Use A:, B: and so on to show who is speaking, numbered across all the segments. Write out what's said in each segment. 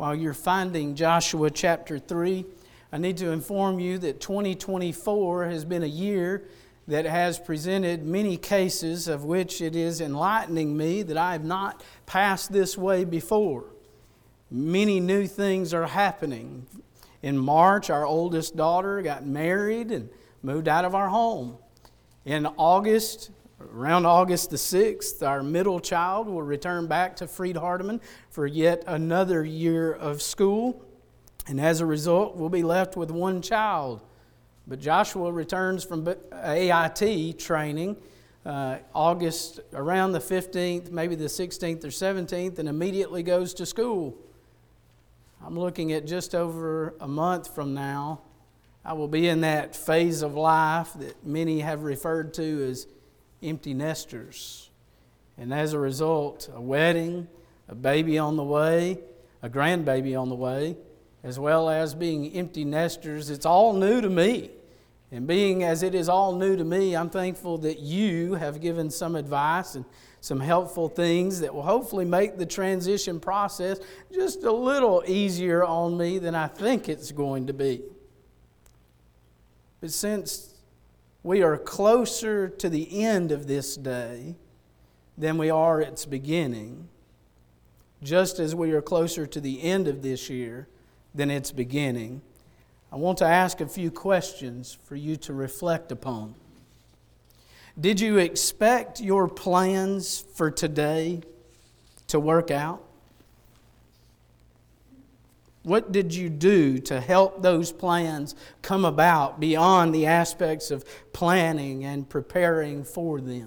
A: while you're finding Joshua chapter 3, I need to inform you that 2024 has been a year that has presented many cases of which it is enlightening me that I have not passed this way before. Many new things are happening. In March, our oldest daughter got married and moved out of our home. In August, around August the 6th, our middle child will return back to Freed-Hardeman for yet another year of school. And as a result, we'll be left with one child. But Joshua returns from AIT training August around the 15th, maybe the 16th or 17th, and immediately goes to school. I'm looking at just over a month from now. I will be in that phase of life that many have referred to as empty nesters. And as a result, a wedding, a baby on the way, a grandbaby on the way, as well as being empty nesters, it's all new to me. And being as it is all new to me, I'm thankful that you have given some advice and some helpful things that will hopefully make the transition process just a little easier on me than I think it's going to be. But since we are closer to the end of this day than we are its beginning, just as we are closer to the end of this year than its beginning, I want to ask a few questions for you to reflect upon. Did you expect your plans for today to work out? What did you do to help those plans come about beyond the aspects of planning and preparing for them?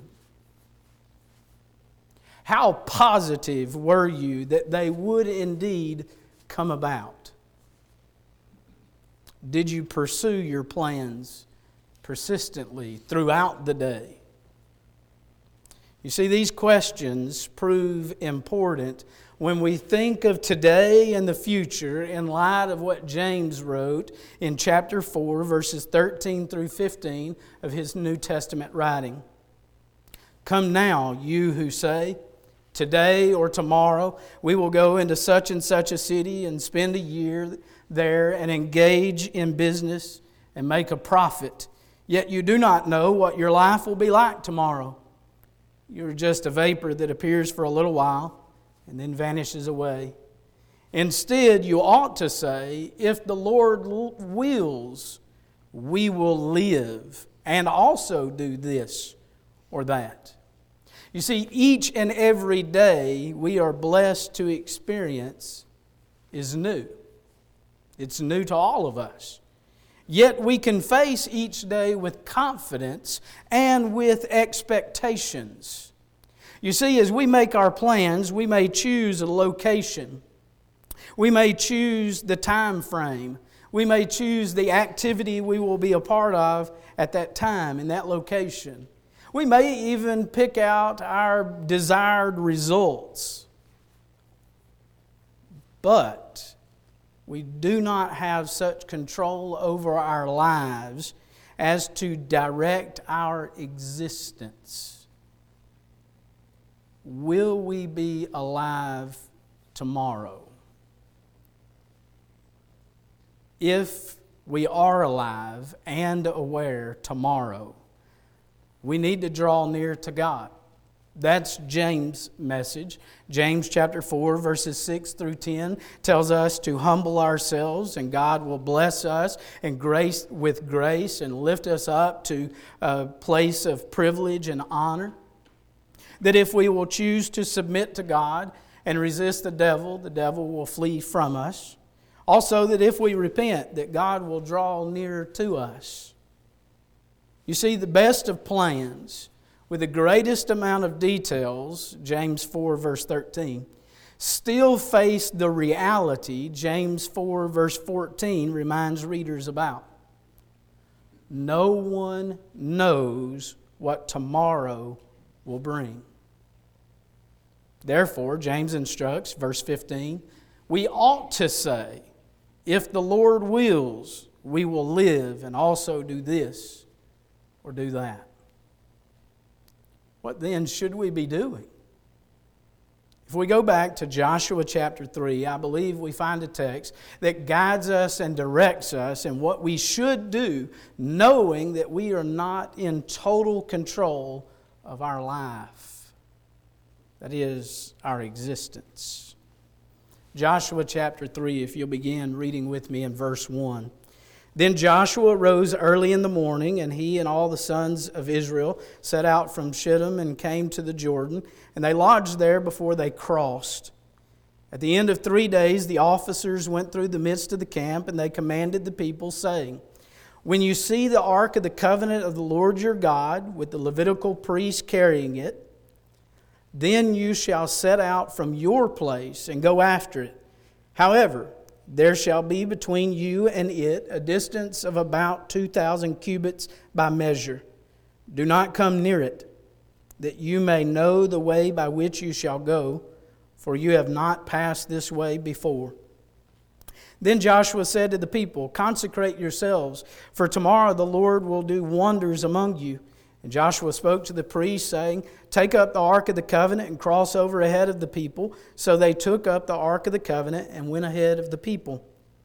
A: How positive were you that they would indeed come about? Did you pursue your plans persistently throughout the day? You see, these questions prove important when we think of today and the future in light of what James wrote in chapter 4, verses 13 through 15 of his New Testament writing. Come now, you who say, today or tomorrow we will go into such and such a city and spend a year there and engage in business and make a profit. Yet you do not know what your life will be like tomorrow. You're just a vapor that appears for a little while and then vanishes away. Instead, you ought to say, if the Lord wills, we will live and also do this or that. You see, each and every day we are blessed to experience is new. It's new to all of us. Yet we can face each day with confidence and with expectations. You see, as we make our plans, we may choose a location. We may choose the time frame. We may choose the activity we will be a part of at that time in that location. We may even pick out our desired results. But we do not have such control over our lives as to direct our existence. Will we be alive tomorrow? If we are alive and aware tomorrow, we need to draw near to God. That's James' message. James chapter 4, verses 6 through 10 tells us to humble ourselves and God will bless us and with grace and lift us up to a place of privilege and honor. That if we will choose to submit to God and resist the devil will flee from us. Also that if we repent, that God will draw near to us. You see, the best of plans with the greatest amount of details, James 4 verse 13, still face the reality James 4 verse 14 reminds readers about. No one knows what tomorrow will bring. Therefore, James instructs, verse 15, we ought to say, if the Lord wills, we will live and also do this or do that. What then should we be doing? If we go back to Joshua chapter 3, I believe we find a text that guides us and directs us in what we should do, knowing that we are not in total control of our life. That is, our existence. Joshua chapter 3, if you'll begin reading with me in verse 1. Then Joshua rose early in the morning, and he and all the sons of Israel set out from Shittim and came to the Jordan, and they lodged there before they crossed. At the end of 3 days, the officers went through the midst of the camp, and they commanded the people, saying, When you see the ark of the covenant of the Lord your God, with the Levitical priests carrying it, then you shall set out from your place and go after it. However, there shall be between you and it a distance of about 2,000 cubits by measure. Do not come near it, that you may know the way by which you shall go, for you have not passed this way before. Then Joshua said to the people, Consecrate yourselves, for tomorrow the Lord will do wonders among you. And Joshua spoke to the priests, saying, Take up the ark of the covenant and cross over ahead of the people. So they took up the ark of the covenant and went ahead of the people.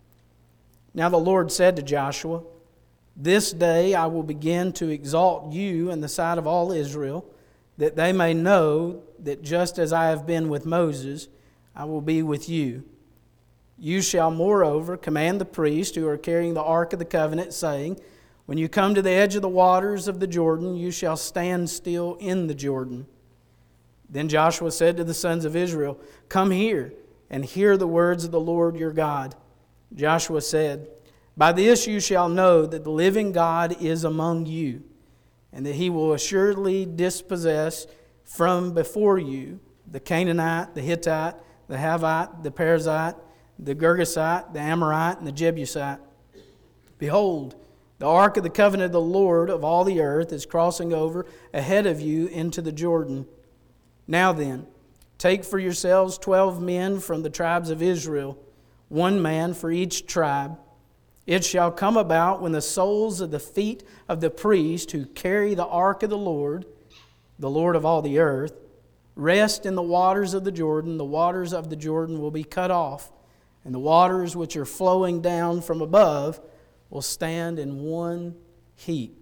A: Now the Lord said to Joshua, This day I will begin to exalt you in the sight of all Israel, that they may know that just as I have been with Moses, I will be with you. You shall moreover command the priests who are carrying the ark of the covenant, saying, When you come to the edge of the waters of the Jordan, you shall stand still in the Jordan. Then Joshua said to the sons of Israel, Come here and hear the words of the Lord your God. Joshua said, By this you shall know that the living God is among you, and that he will assuredly dispossess from before you the Canaanite, the Hittite, the Hivite, the Perizzite, the Girgashite, the Amorite, and the Jebusite. Behold, the ark of the covenant of the Lord of all the earth is crossing over ahead of you into the Jordan. Now then, take for yourselves 12 men from the tribes of Israel, 1 man for each tribe. It shall come about when the soles of the feet of the priest who carry the ark of the Lord of all the earth, rest in the waters of the waters of the Jordan will be cut off, and the waters which are flowing down from above will stand in one heap.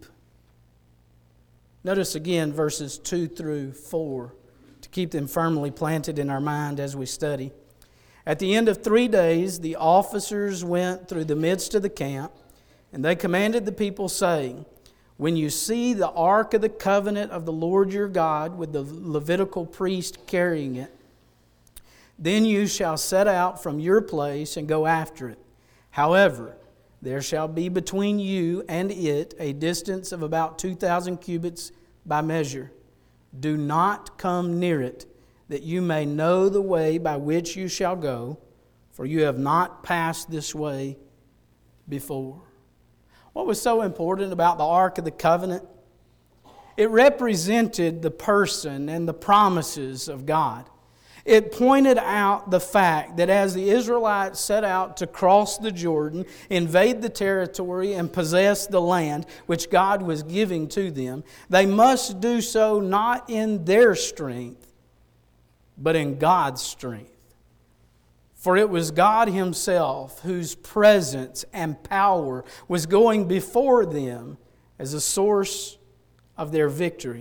A: Notice again verses 2 through 4 to keep them firmly planted in our mind as we study. At the end of 3 days, the officers went through the midst of the camp, and they commanded the people, saying, When you see the ark of the covenant of the Lord your God, with the Levitical priest carrying it, then you shall set out from your place and go after it. However, there shall be between you and it a distance of about 2,000 cubits by measure. Do not come near it, that you may know the way by which you shall go, for you have not passed this way before. What was so important about the Ark of the Covenant? It represented the person and the promises of God. It pointed out the fact that as the Israelites set out to cross the Jordan, invade the territory, and possess the land which God was giving to them, they must do so not in their strength, but in God's strength. For it was God Himself whose presence and power was going before them as a source of their victory.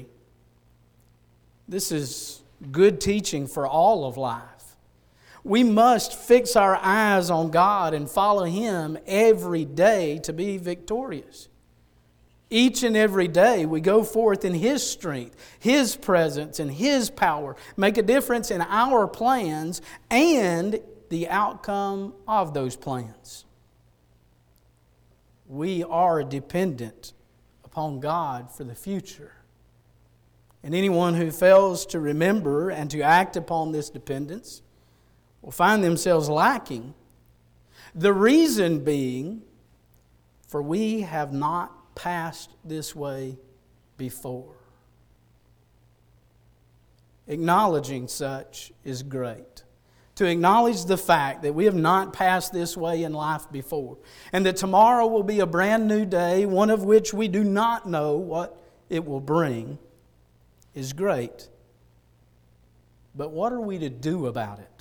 A: This is good teaching for all of life. We must fix our eyes on God and follow Him every day to be victorious. Each and every day we go forth in His strength, His presence, and His power make a difference in our plans and the outcome of those plans. We are dependent upon God for the future. And anyone who fails to remember and to act upon this dependence will find themselves lacking. The reason being, for we have not passed this way before. Acknowledging such is great. To acknowledge the fact that we have not passed this way in life before, and that tomorrow will be a brand new day, one of which we do not know what it will bring, is great. But what are we to do about it?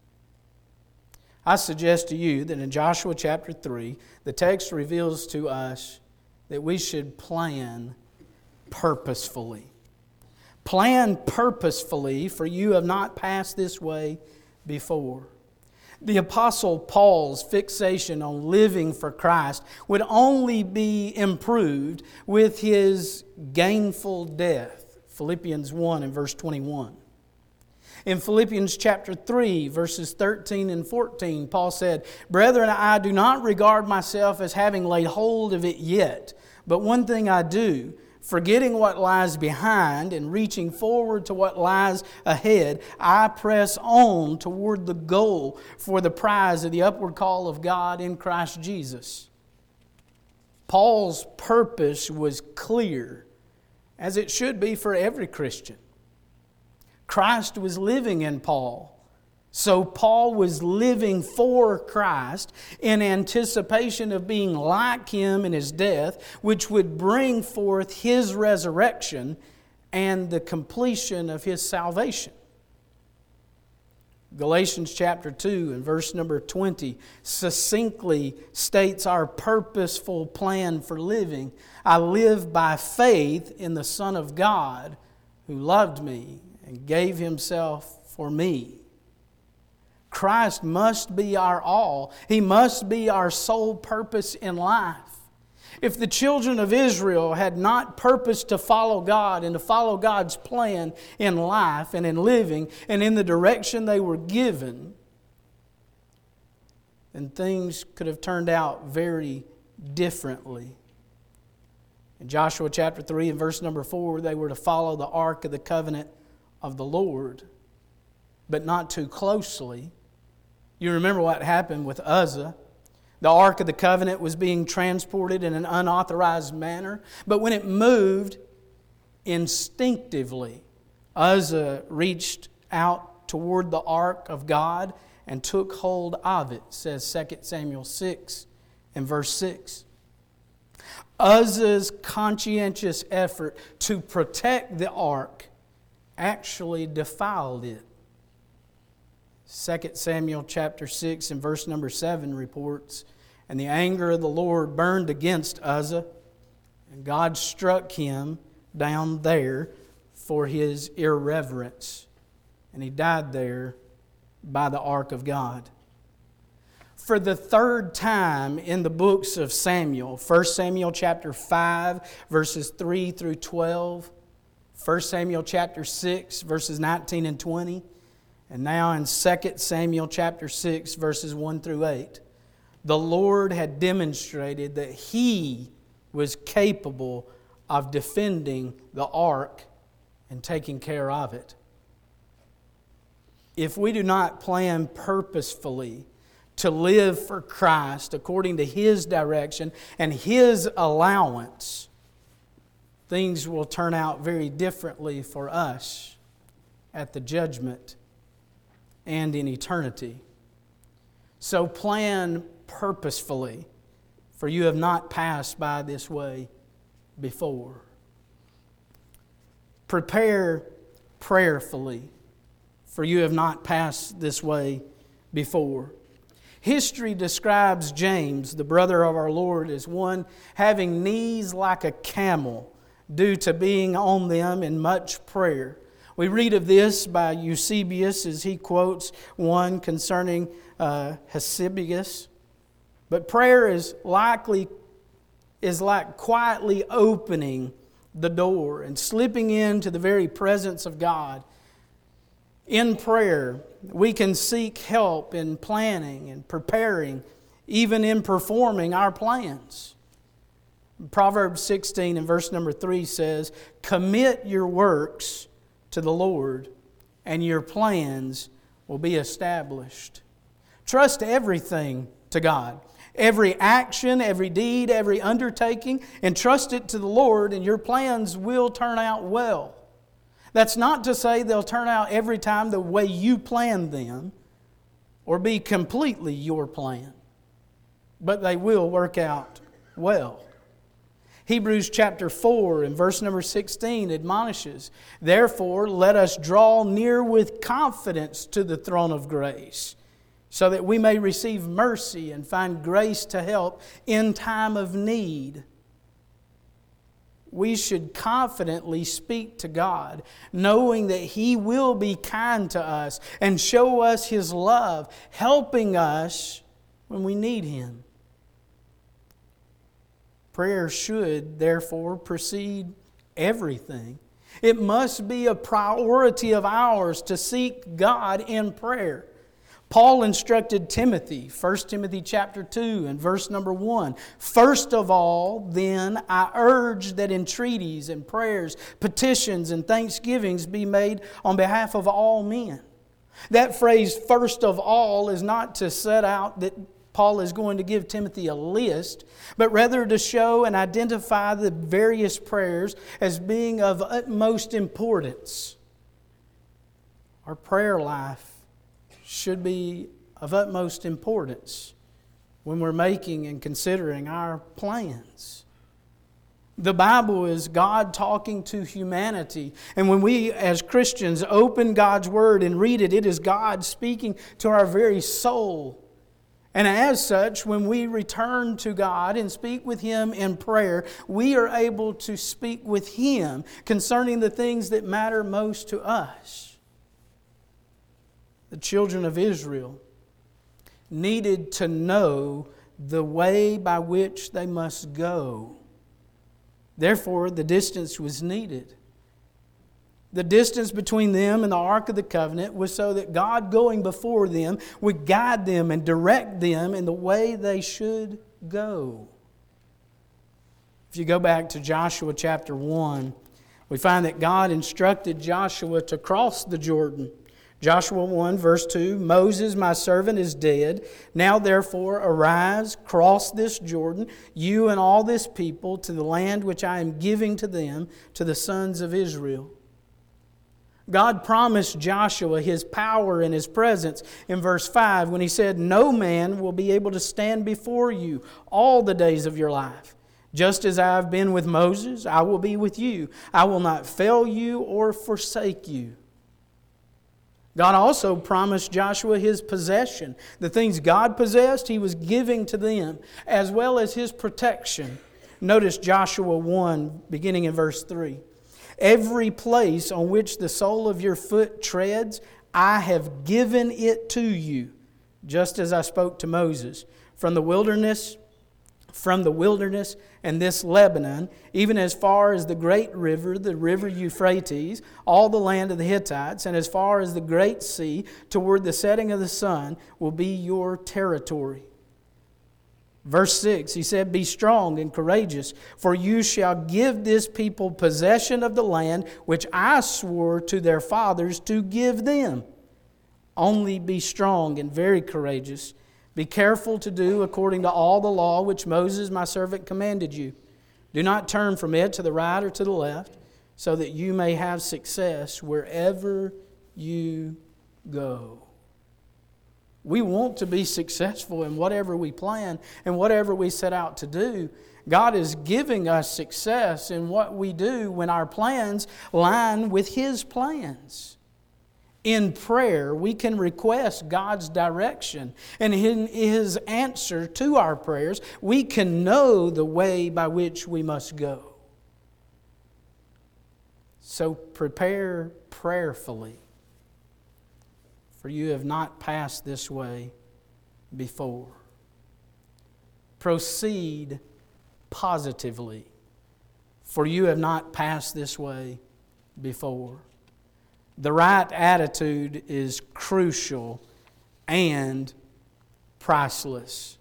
A: I suggest to you that in Joshua chapter 3, the text reveals to us that we should plan purposefully. Plan purposefully, for you have not passed this way before. The Apostle Paul's fixation on living for Christ would only be improved with his gainful death. Philippians 1 and verse 21. In Philippians chapter 3, verses 13 and 14, Paul said, "Brethren, I do not regard myself as having laid hold of it yet, but one thing I do, forgetting what lies behind and reaching forward to what lies ahead, I press on toward the goal for the prize of the upward call of God in Christ Jesus." Paul's purpose was clear, as it should be for every Christian. Christ was living in Paul. So Paul was living for Christ in anticipation of being like Him in His death, which would bring forth His resurrection and the completion of His salvation. Galatians chapter 2 and verse number 20 succinctly states our purposeful plan for living. "I live by faith in the Son of God who loved me and gave Himself for me." Christ must be our all. He must be our sole purpose in life. If the children of Israel had not purposed to follow God and to follow God's plan in life and in living and in the direction they were given, then things could have turned out very differently. In Joshua chapter 3 and verse number 4, they were to follow the Ark of the Covenant of the Lord, but not too closely. You remember what happened with Uzzah. The Ark of the Covenant was being transported in an unauthorized manner, but when it moved instinctively, Uzzah reached out toward the Ark of God and took hold of it, says 2 Samuel 6 and verse 6. Uzzah's conscientious effort to protect the Ark actually defiled it. 2 Samuel chapter 6 and verse number 7 reports, "And the anger of the Lord burned against Uzzah, and God struck him down there for his irreverence, and he died there by the ark of God." For the third time in the books of Samuel, 1 Samuel chapter 5 verses 3 through 12, 1 Samuel chapter 6 verses 19 and 20, and now in 2 Samuel chapter 6 verses 1 through 8, the Lord had demonstrated that He was capable of defending the ark and taking care of it. If we do not plan purposefully to live for Christ according to His direction and His allowance, things will turn out very differently for us at the judgment and in eternity. So plan purposefully, for you have not passed by this way before. Prepare prayerfully, for you have not passed this way before. History describes James, the brother of our Lord, as one having knees like a camel due to being on them in much prayer. We read of this by Eusebius as he quotes one concerning Hesibius. But prayer is like quietly opening the door and slipping into the very presence of God. In prayer, we can seek help in planning and preparing, even in performing our plans. Proverbs 16 and verse number 3 says, "Commit your works to the Lord, and your plans will be established." Trust everything to God. Every action, every deed, every undertaking, entrust it to the Lord, and your plans will turn out well. That's not to say they'll turn out every time the way you planned them or be completely your plan, but they will work out well. Hebrews chapter 4 and verse number 16 admonishes, "Therefore let us draw near with confidence to the throne of grace, so that we may receive mercy and find grace to help in time of need." We should confidently speak to God, knowing that He will be kind to us and show us His love, helping us when we need Him. Prayer should, therefore, precede everything. It must be a priority of ours to seek God in prayer. Paul instructed Timothy, 1 Timothy chapter 2 and verse number 1, "First of all, then, I urge that entreaties and prayers, petitions and thanksgivings be made on behalf of all men." That phrase, "first of all," is not to set out that Paul is going to give Timothy a list, but rather to show and identify the various prayers as being of utmost importance. Our prayer life should be of utmost importance when we're making and considering our plans. The Bible is God talking to humanity. And when we as Christians open God's Word and read it, it is God speaking to our very soul. And as such, when we return to God and speak with Him in prayer, we are able to speak with Him concerning the things that matter most to us. The children of Israel needed to know the way by which they must go. Therefore, the distance was needed. The distance between them and the Ark of the Covenant was so that God going before them would guide them and direct them in the way they should go. If you go back to Joshua chapter 1, we find that God instructed Joshua to cross the Jordan. Joshua 1 verse 2, "Moses my servant is dead. Now therefore arise, cross this Jordan, you and all this people, to the land which I am giving to them, to the sons of Israel." God promised Joshua His power and His presence in verse 5 when He said, "No man will be able to stand before you all the days of your life. Just as I have been with Moses, I will be with you. I will not fail you or forsake you." God also promised Joshua His possession. The things God possessed, He was giving to them, as well as His protection. Notice Joshua 1, beginning in verse 3. "Every place on which the sole of your foot treads, I have given it to you, just as I spoke to Moses. From the wilderness and this Lebanon, even as far as the great river, the river Euphrates, all the land of the Hittites, and as far as the great sea, toward the setting of the sun, will be your territory." Verse 6, He said, "Be strong and courageous, for you shall give this people possession of the land which I swore to their fathers to give them. Only be strong and very courageous. Be careful to do according to all the law which Moses my servant commanded you. Do not turn from it to the right or to the left, so that you may have success wherever you go." We want to be successful in whatever we plan and whatever we set out to do. God is giving us success in what we do when our plans line with His plans. In prayer, we can request God's direction, and in His answer to our prayers, we can know the way by which we must go. So prepare prayerfully, for you have not passed this way before. Proceed positively, for you have not passed this way before. The right attitude is crucial and priceless.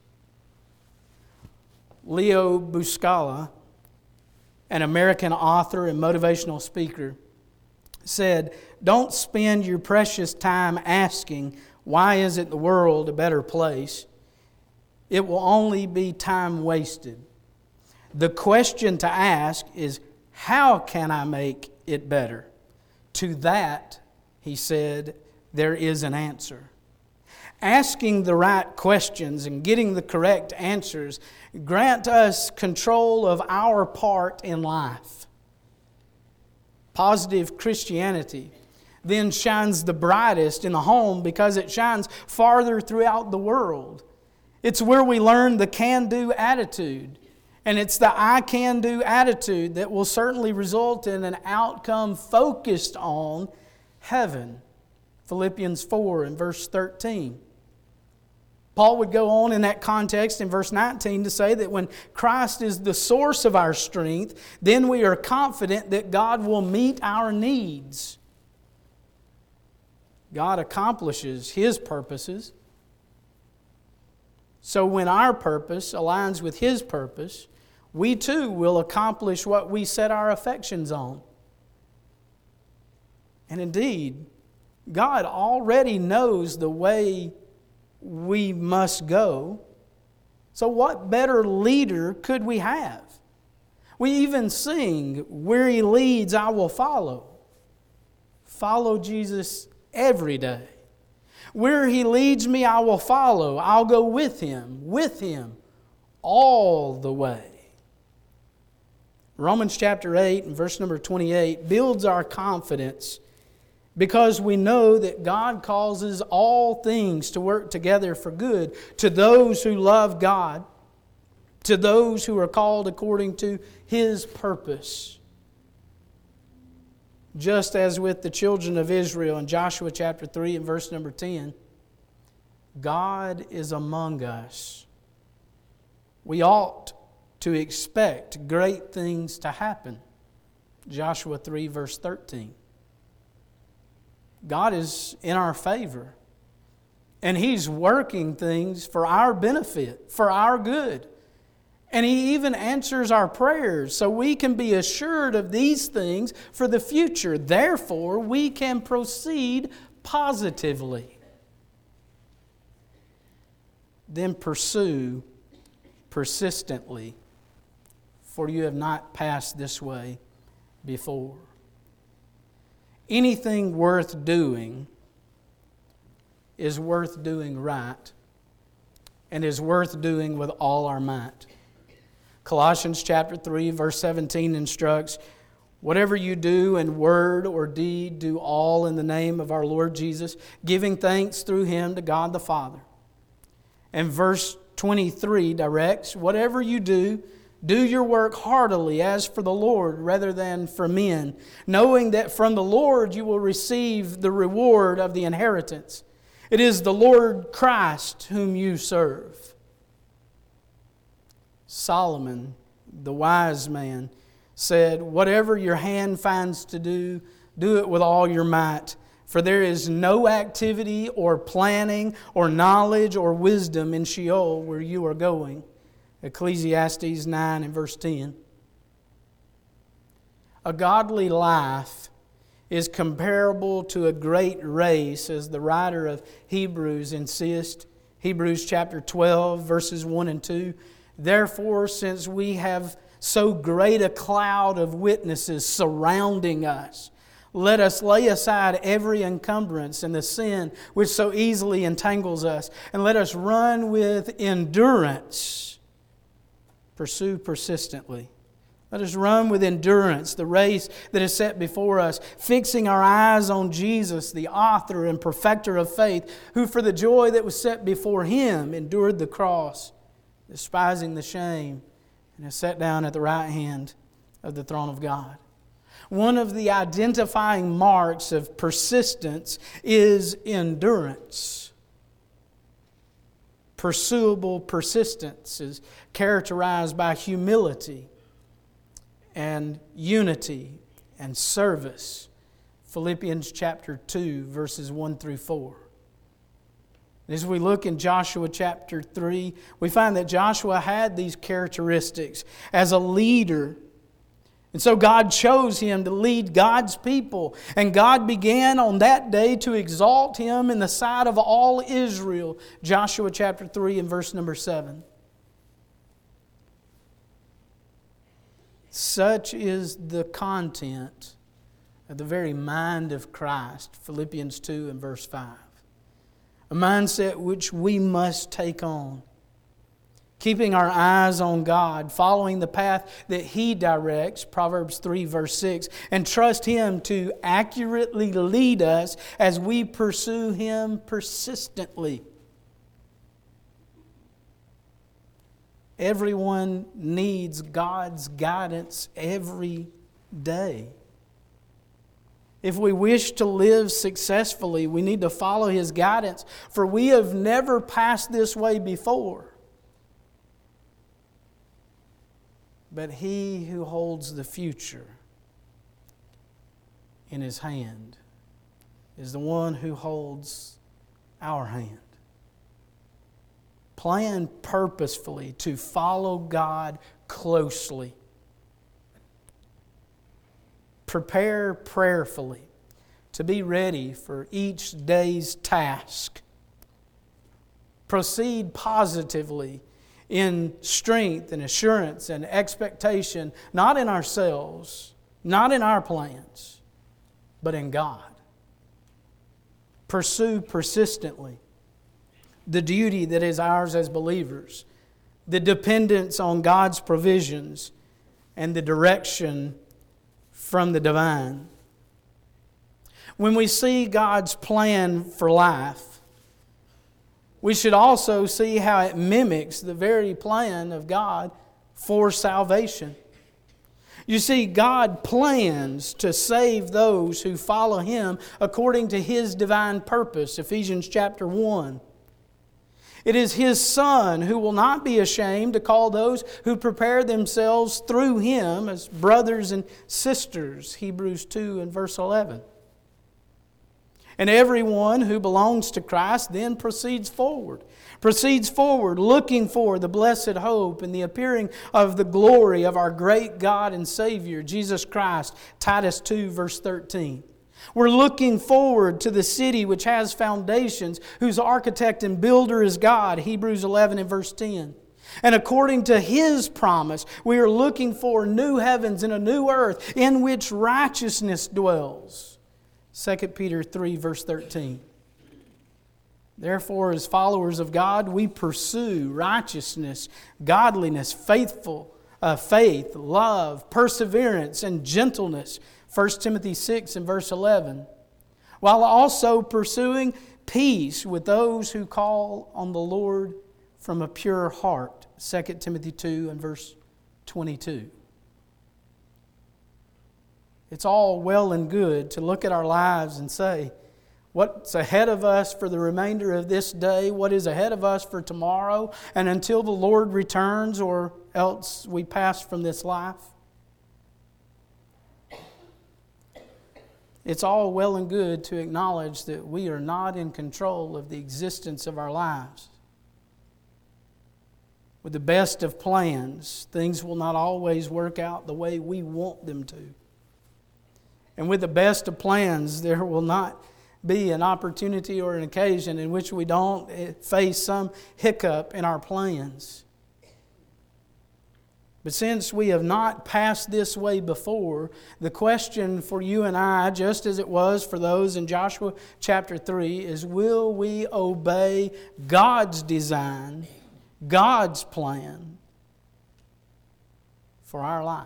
A: Leo Buscaglia, an American author and motivational speaker, said, "Don't spend your precious time asking, 'Why isn't the world a better place?' It will only be time wasted. The question to ask is, 'How can I make it better?' To that," he said, "there is an answer. asking the right questions and getting the correct answers grant us control of our part in life. Positive Christianity then shines the brightest in the home because it shines farther throughout the world. It's where we learn the can-do attitude. And it's the I can do attitude that will certainly result in an outcome focused on heaven. Philippians 4 and verse 13. Paul would go on in that context in verse 19 to say that when Christ is the source of our strength, then we are confident that God will meet our needs. God accomplishes His purposes. So when our purpose aligns with His purpose, we too will accomplish what we set our affections on. And indeed, God already knows the way we must go. So what better leader could we have? We even sing, "Where He leads, I will follow." Follow Jesus every day. Where He leads me, I will follow. I'll go with Him all the way. Romans chapter 8 and verse number 28 builds our confidence because we know that God causes all things to work together for good to those who love God, to those who are called according to His purpose. Just as with the children of Israel in Joshua chapter 3 and verse number 10, God is among us. We ought to expect great things to happen. Joshua 3 verse 13. God is in our favor. And He's working things for our benefit, for our good. And He even answers our prayers, so we can be assured of these things for the future. Therefore, we can proceed positively. Then pursue persistently, for you have not passed this way before. Anything worth doing is worth doing right and is worth doing with all our might. Colossians chapter 3 verse 17 instructs, "Whatever you do in word or deed, do all in the name of our Lord Jesus, giving thanks through Him to God the Father." And verse 23 directs, "Whatever you do, do your work heartily as for the Lord rather than for men, knowing that from the Lord you will receive the reward of the inheritance. It is the Lord Christ whom you serve." Solomon, the wise man, said, "Whatever your hand finds to do, do it with all your might. For there is no activity or planning or knowledge or wisdom in Sheol where you are going." Ecclesiastes 9 and verse 10. A godly life is comparable to a great race, as the writer of Hebrews insists. Hebrews chapter 12, verses 1 and 2. "Therefore, since we have so great a cloud of witnesses surrounding us, let us lay aside every encumbrance and the sin which so easily entangles us, and let us run with endurance." Pursue persistently. Let us run with endurance the race that is set before us, fixing our eyes on Jesus, the author and perfecter of faith, who for the joy that was set before Him endured the cross, despising the shame, and is set down at the right hand of the throne of God. One of the identifying marks of persistence is endurance. Pursuable persistence is characterized by humility and unity and service. Philippians chapter 2, verses 1 through 4. As we look in Joshua chapter 3, we find that Joshua had these characteristics as a leader. And so God chose him to lead God's people. And God began on that day to exalt him in the sight of all Israel. Joshua chapter 3 and verse number 7. Such is the content of the very mind of Christ. Philippians 2 and verse 5. a mindset which we must take on. Keeping our eyes on God, following the path that He directs, Proverbs 3 verse 6, and trust Him to accurately lead us as we pursue Him persistently. Everyone needs God's guidance every day. If we wish to live successfully, we need to follow His guidance, for we have never passed this way before. But He who holds the future in His hand is the one who holds our hand. Plan purposefully to follow God closely. Prepare prayerfully to be ready for each day's task. Proceed positively in strength and assurance and expectation, not in ourselves, not in our plans, but in God. Pursue persistently the duty that is ours as believers, the dependence on God's provisions, and the direction from the divine. When we see God's plan for life, we should also see how it mimics the very plan of God for salvation. You see, God plans to save those who follow Him according to His divine purpose, Ephesians chapter 1. It is His Son who will not be ashamed to call those who prepare themselves through Him as brothers and sisters, Hebrews 2 and verse 11. And everyone who belongs to Christ then proceeds forward looking for the blessed hope and the appearing of the glory of our great God and Savior, Jesus Christ, Titus 2 verse 13. We're looking forward to the city which has foundations, whose architect and builder is God, Hebrews 11 and verse 10. And according to His promise, we are looking for new heavens and a new earth in which righteousness dwells. 2 Peter 3 verse 13. Therefore, as followers of God, we pursue righteousness, godliness, faith, love, perseverance, and gentleness. 1 Timothy 6 and verse 11. While also pursuing peace with those who call on the Lord from a pure heart. 2 Timothy 2 and verse 22. It's all well and good to look at our lives and say, what's ahead of us for the remainder of this day? What is ahead of us for tomorrow? And until the Lord returns or else we pass from this life? It's all well and good to acknowledge that we are not in control of the existence of our lives. With the best of plans, things will not always work out the way we want them to. And with the best of plans, there will not be an opportunity or an occasion in which we don't face some hiccup in our plans. But since we have not passed this way before, the question for you and I, just as it was for those in Joshua chapter 3, is will we obey God's design, God's plan for our life?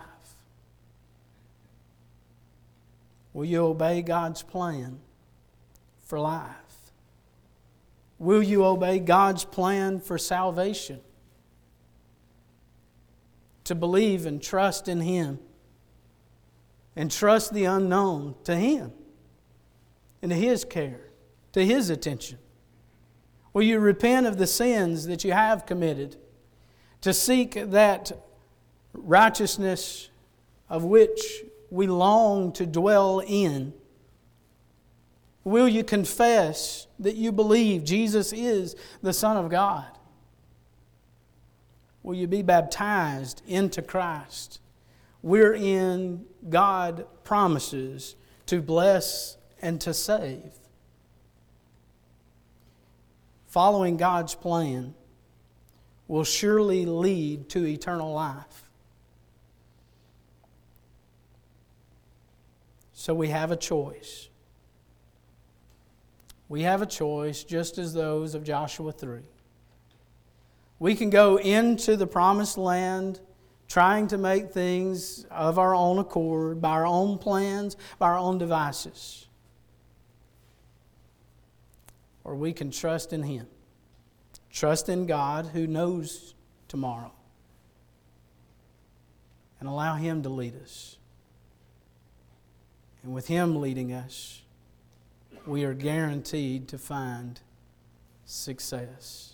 A: Will you obey God's plan for life? Will you obey God's plan for salvation? To believe and trust in Him and trust the unknown to Him and to His care, to His attention. Will you repent of the sins that you have committed to seek that righteousness of which we long to dwell in? Will you confess that you believe Jesus is the Son of God? Will you be baptized into Christ, wherein God promises to bless and to save? Following God's plan will surely lead to eternal life. So we have a choice. We have a choice, just as those of Joshua 3. We can go into the promised land trying to make things of our own accord, by our own plans, by our own devices. Or we can trust in Him. Trust in God who knows tomorrow. And allow Him to lead us. And with Him leading us, we are guaranteed to find success.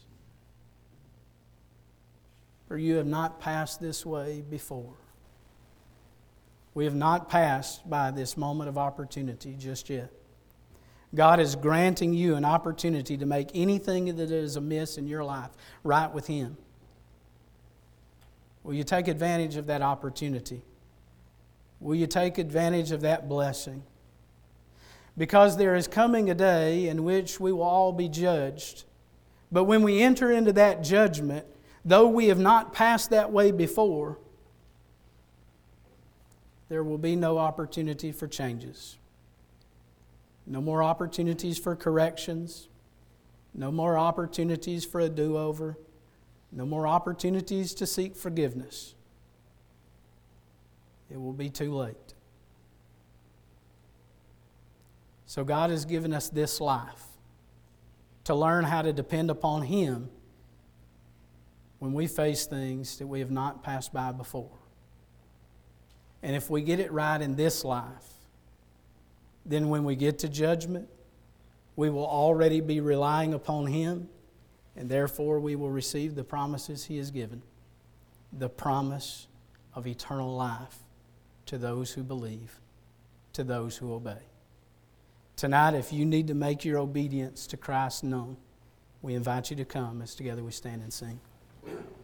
A: For you have not passed this way before. We have not passed by this moment of opportunity just yet. God is granting you an opportunity to make anything that is amiss in your life right with Him. Will you take advantage of that opportunity? Will you take advantage of that blessing? Because there is coming a day in which we will all be judged. But when we enter into that judgment, though we have not passed that way before, there will be no opportunity for changes. No more opportunities for corrections. No more opportunities for a do-over. No more opportunities to seek forgiveness. It will be too late. So God has given us this life to learn how to depend upon Him when we face things that we have not passed by before. And if we get it right in this life, then when we get to judgment, we will already be relying upon Him, and therefore we will receive the promises He has given. The promise of eternal life to those who believe, to those who obey. Tonight, if you need to make your obedience to Christ known, we invite you to come as together we stand and sing.